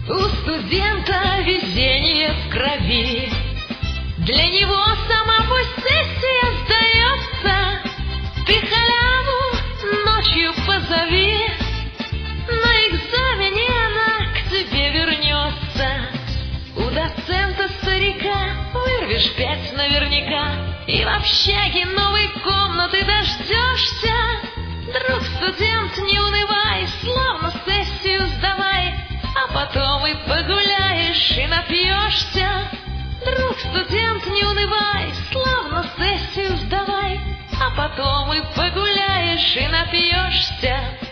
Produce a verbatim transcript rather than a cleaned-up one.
У студента везение в крови. Для него сама пусть сессия сдается. Ты халяву ночью позови. На экзамене она к тебе вернется. У доцента старика вырвешь пять наверняка. И в общаге новой комнаты дождешься. Друг студент, не унывай, славно сессию сдавай, а потом и погуляешь, и напьешься. Друг студент, не унывай, славно сессию сдавай, а потом и погуляешь, и напьешься.